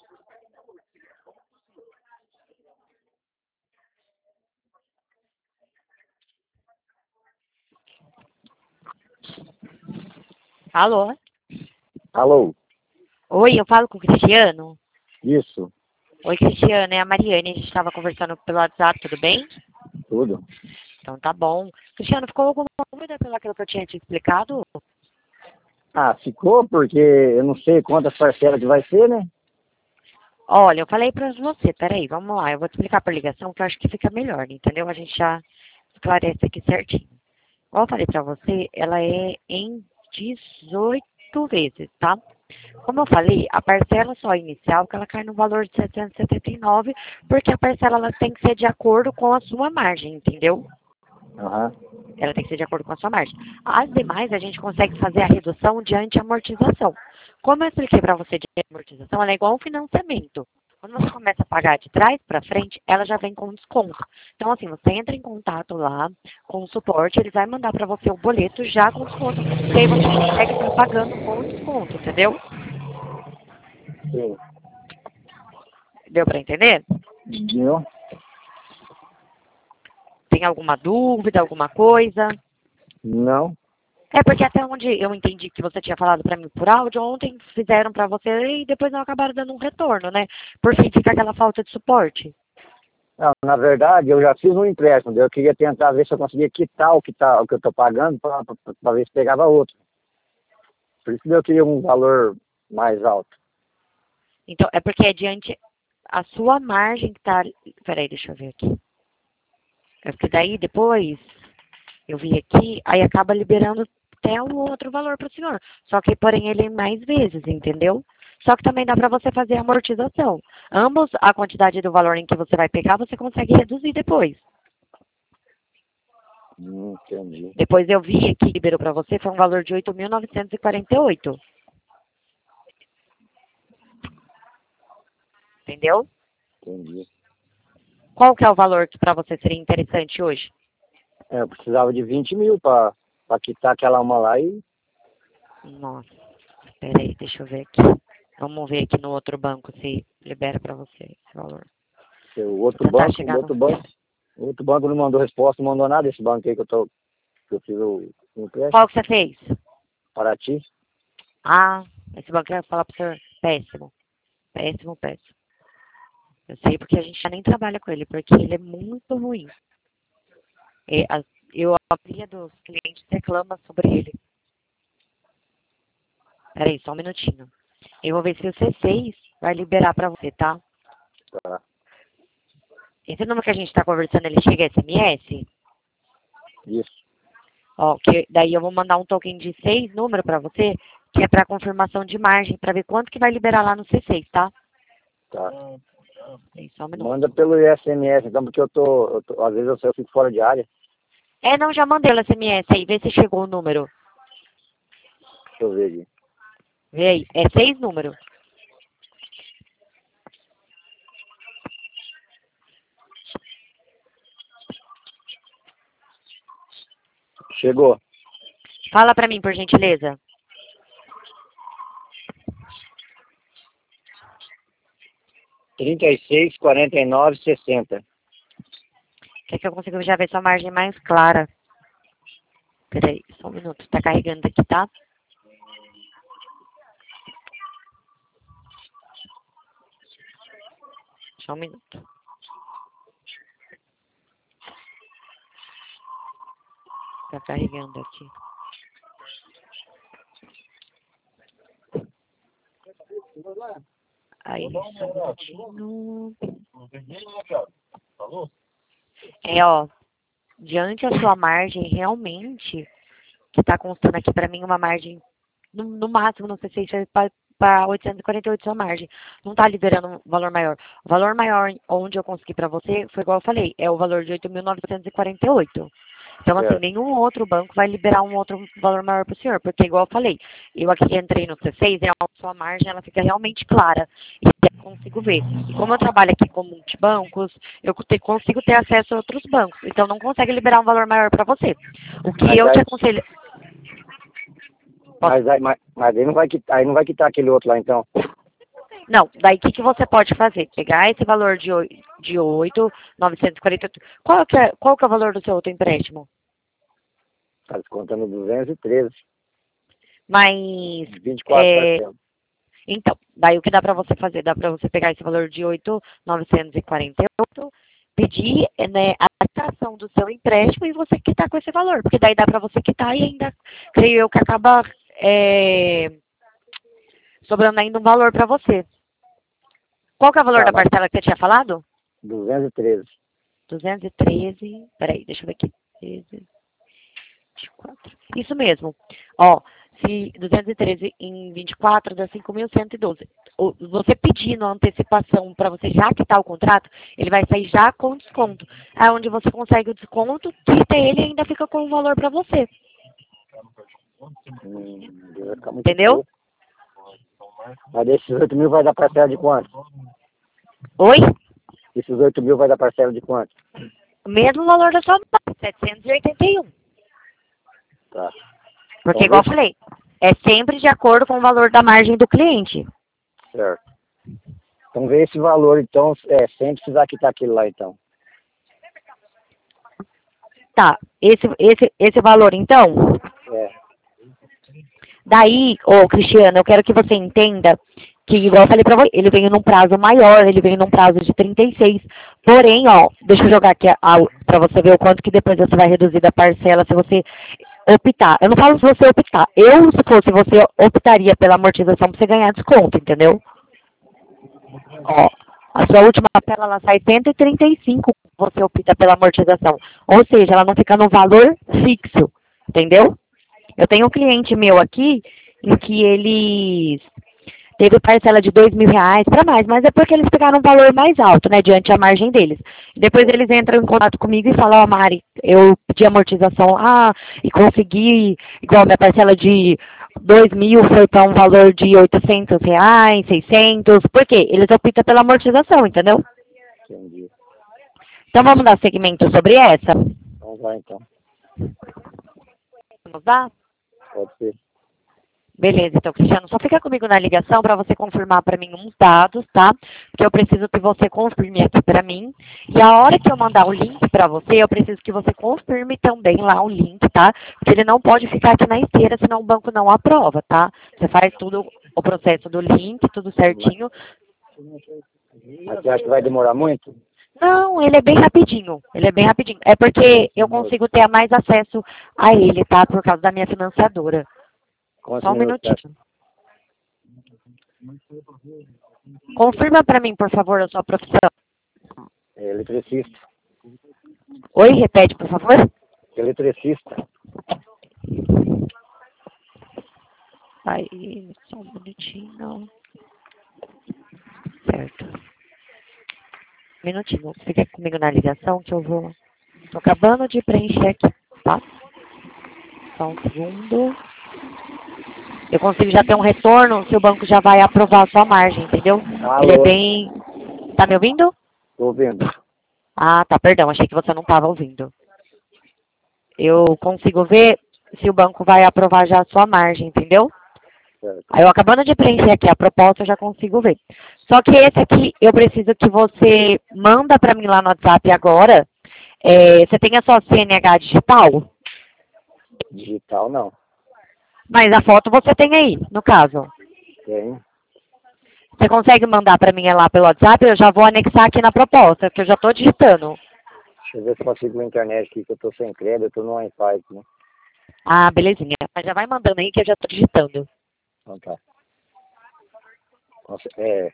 Alô? Alô? Oi, eu falo com o Cristiano? Isso, Oi, Cristiano, é a Mariane. A gente estava conversando pelo WhatsApp, tudo bem? tudo. Então tá bom. Cristiano, ficou alguma dúvida pelo aquilo que eu tinha te explicado? Ah, ficou porque eu não sei quantas parcelas que vai ser, né? Olha, eu falei pra você, peraí, vamos lá. Eu vou te explicar por ligação que eu acho que fica melhor, entendeu? A gente já esclarece aqui certinho. Como eu falei pra você, ela é em 18 vezes, tá? Como eu falei, a parcela só inicial, que ela cai no valor de 779, porque a parcela ela tem que ser de acordo com a sua margem, entendeu? Aham. Ela tem que ser de acordo com a sua margem. As demais, a gente consegue fazer a redução diante amortização. Como eu expliquei para você de amortização, ela é igual um financiamento. Quando você começa a pagar de trás para frente, ela já vem com desconto. Então, assim, você entra em contato lá com o suporte, ele vai mandar para você o boleto já com desconto. Porque aí você consegue estar pagando com desconto, entendeu? Sim. Deu para entender? Viu? Tem alguma dúvida, alguma coisa? Não. É porque até onde eu entendi que você tinha falado para mim por áudio, ontem fizeram para você e depois não acabaram dando um retorno, né? Por fim, fica aquela falta de suporte. Não, na verdade, eu já fiz um empréstimo. Eu queria tentar ver se eu conseguia quitar o que eu estou pagando para ver se pegava outro. Por isso que eu queria um valor mais alto. Então, é porque é diante a sua margem que tá. Peraí, deixa eu ver aqui. É porque daí depois eu vi aqui, aí acaba liberando até um outro valor para o senhor. Só que, porém, ele é mais vezes, entendeu? Só que também dá para você fazer a amortização. Ambos, a quantidade do valor em que você vai pegar, você consegue reduzir depois. Entendi. Depois eu vi que liberou para você, foi um valor de 8.948. Entendeu? Entendi. Qual que é o valor que para você seria interessante hoje? É, eu precisava de 20 mil para quitar aquela uma lá e Nossa, peraí, deixa eu ver aqui. Vamos ver aqui no outro banco se libera para você esse valor. o Vou outro tentar banco, o chegar no... outro banco, o outro banco não mandou resposta, não mandou nada. Esse banco aí que eu fiz o empréstimo Qual que você fez? para ti. Ah, esse banco eu ia falar pro senhor. Péssimo. Péssimo, péssimo. Eu sei porque a gente já nem trabalha com ele, porque ele é muito ruim. A maioria dos clientes reclama sobre ele. Peraí, só um minutinho. Eu vou ver se o C6 vai liberar para você, tá? Tá. Esse número que a gente está conversando, ele chega SMS? Isso. Ó, que daí eu vou mandar um token de 6 números para você, que é para confirmação de margem, para ver quanto que vai liberar lá no C6, tá? Tá. Tem só um Manda minuto. pelo SMS, então, porque às vezes eu fico fora de área. É, não, já mandei o SMS aí, vê se chegou o número. Deixa eu ver aqui. Vê aí, é 6 números. Chegou. Fala para mim, por gentileza. 36, 49, 60. Quer que eu consiga já ver sua margem mais clara? Peraí, só um minuto, tá carregando aqui, tá? Só um minuto. Tá carregando aqui. Aí, só um minutinho. É, ó, diante a sua margem, realmente, que tá constando aqui pra mim uma margem, no máximo, não sei se isso é para 848 sua margem. Não tá liberando um valor maior. O valor maior onde eu consegui pra você foi igual eu falei, é o valor de 8.948. Então, assim, Certo. nenhum outro banco vai liberar um outro valor maior para o senhor, porque, igual eu falei, eu aqui entrei no C6 e a sua margem ela fica realmente clara e eu consigo ver. E como eu trabalho aqui com multibancos, eu consigo ter acesso a outros bancos, então não consegue liberar um valor maior para você. O que Mas eu te aí, aconselho... Posso... mas aí não vai quitar aquele outro lá, então. Não, daí o que você pode fazer? Pegar esse valor de 8.948. Qual que é o valor do seu outro empréstimo? Está descontando 213, Mas, 24 parcelas. então, daí o que dá para você fazer? Dá para você pegar esse valor de 8.948, pedir, né, a quitação do seu empréstimo e você quitar com esse valor. Porque daí dá para você quitar e ainda, creio eu, que acaba sobrando ainda um valor para você. Qual que é o valor Tá, da mas parcela que você tinha falado? 213. 213, peraí, deixa eu ver aqui. 13, 24. Isso mesmo. Ó, se 213 em 24 dá 5.112. Você pedindo a antecipação para você já quitar o contrato, ele vai sair já com desconto. É onde você consegue o desconto, quita ele e ainda fica com o valor para você. Vai ficar muito Entendeu? pouco. Mas desses 8 mil vai dar parcela de quanto? Oi? Esses 8 mil vai dar parcela de quanto? O mesmo valor da sua base, 781. Tá. Porque, Então, igual eu falei, é sempre de acordo com o valor da margem do cliente. certo. Então vê esse valor, então, sem precisar quitar aquele lá, então. Tá, esse valor, então, É. daí, ô Cristiano, eu quero que você entenda que, igual eu falei pra você, ele veio num prazo maior, ele veio num prazo de 36. Porém, ó, deixa eu jogar aqui pra você ver o quanto que depois você vai reduzir da parcela se você optar. Eu não falo se você optar. Eu, se fosse você, optaria pela amortização pra você ganhar desconto, entendeu? Ó, a sua última parcela, ela sai 135 quando você opta pela amortização. Ou seja, ela não fica no valor fixo, entendeu? Eu tenho um cliente meu aqui em que eles teve parcela de R$ 2.000 para mais, mas é porque eles pegaram um valor mais alto, né, diante a margem deles. Depois eles entram em contato comigo e falam, ó, Mari, eu pedi amortização lá e consegui, igual minha parcela de 2.000 foi para um valor de R$ 800, 600, por quê? Eles optam pela amortização, entendeu? Entendi. Então vamos dar segmento sobre essa? Vamos lá, então. Vamos dar? Pode ser. Beleza, então, Cristiano, só fica comigo na ligação para você confirmar para mim uns dados, tá? Porque eu preciso que você confirme aqui para mim. E a hora que eu mandar o link para você, eu preciso que você confirme também lá o link, tá? Porque ele não pode ficar aqui na esteira, senão o banco não aprova, tá? Você faz tudo, o processo do link, tudo certinho. Mas você acha que vai demorar muito? Não, ele é bem rapidinho. Ele é bem rapidinho. É porque eu consigo ter mais acesso a ele, tá? Por causa da minha financiadora. Quantos Só um minutos você acha? minutinho. Confirma para mim, por favor, a sua profissão. Eletricista. Oi, repete, por favor. Eletricista. Aí, só um minutinho. Certo. Minutinho. Fica comigo na ligação que eu vou... Tô acabando de preencher aqui, tá? Só um segundo. Eu consigo já ter um retorno se o banco já vai aprovar a sua margem, entendeu? Ele é Alô? bem... Tá me ouvindo? Tô ouvindo. Ah, tá, perdão. Achei que você não estava ouvindo. Eu consigo ver se o banco vai aprovar já a sua margem, entendeu? Certo. Aí eu acabando de preencher aqui a proposta, eu já consigo ver. Só que esse aqui, eu preciso que você manda para mim lá no WhatsApp agora. Você tem a sua CNH digital? Digital, não. Mas a foto você tem aí, no caso. Tem. Você consegue mandar para mim lá pelo WhatsApp? Eu já vou anexar aqui na proposta, que eu já estou digitando. Deixa eu ver se consigo na internet aqui, que eu tô sem crédito, eu tô no Wi-Fi aqui, né? Ah, belezinha. Mas já vai mandando aí que eu já estou digitando. Então tá. É,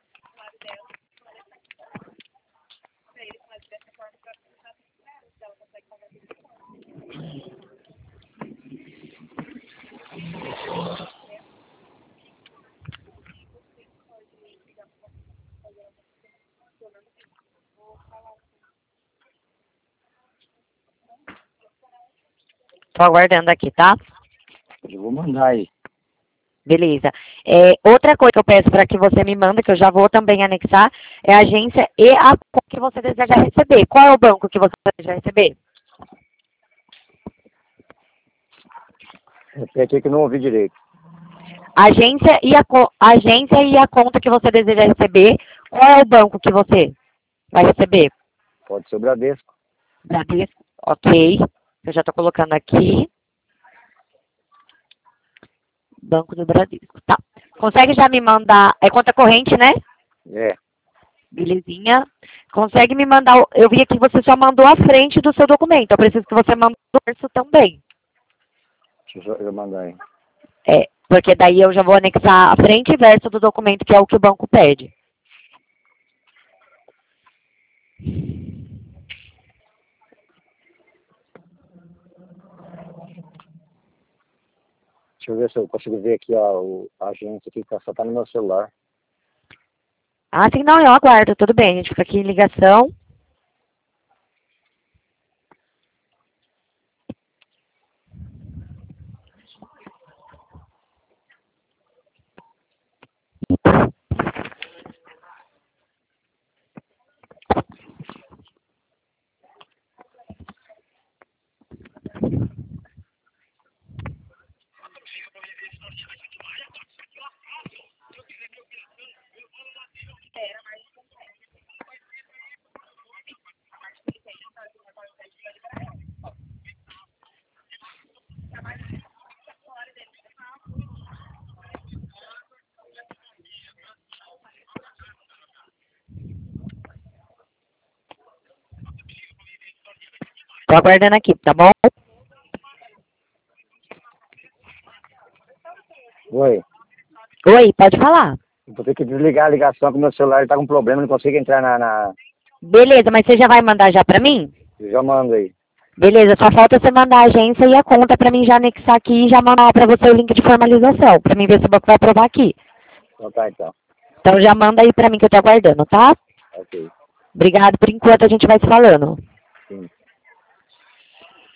Estou aguardando aqui, tá? eu vou mandar aí. Beleza. Outra coisa que eu peço para que você me manda, que eu já vou também anexar, é a agência e a conta que você deseja receber. Qual é o banco que você deseja receber? Repete aí que eu não ouvi direito. agência e a conta que você deseja receber. Qual é o banco que você vai receber? Pode ser o Bradesco. Bradesco, ok. Eu já estou colocando aqui. Banco do Bradesco, tá. Consegue já me mandar, é conta corrente, né? É. Belezinha. Consegue me mandar, eu vi aqui que você só mandou a frente do seu documento, eu preciso que você mande o verso também. Deixa eu mandar aí. É, porque daí eu já vou anexar a frente e verso do documento, que é o que o banco pede. Deixa eu ver se eu consigo ver aqui, ó, a agência aqui, que só tá no meu celular. Ah, sim, não, eu aguardo, tudo bem, a gente fica aqui em ligação. Tô aguardando aqui, tá bom? Oi. Oi, pode falar. Vou ter que desligar a ligação, que o meu celular tá com problema, não consigo entrar na... Beleza, mas você já vai mandar já pra mim? Eu já mando aí. Beleza, só falta você mandar a agência e a conta pra mim já anexar aqui e já mandar pra você o link de formalização, pra mim ver se o banco vai aprovar aqui. Então tá, então. Então já manda aí pra mim que eu tô aguardando, tá? Ok. Obrigado, por enquanto a gente vai se falando.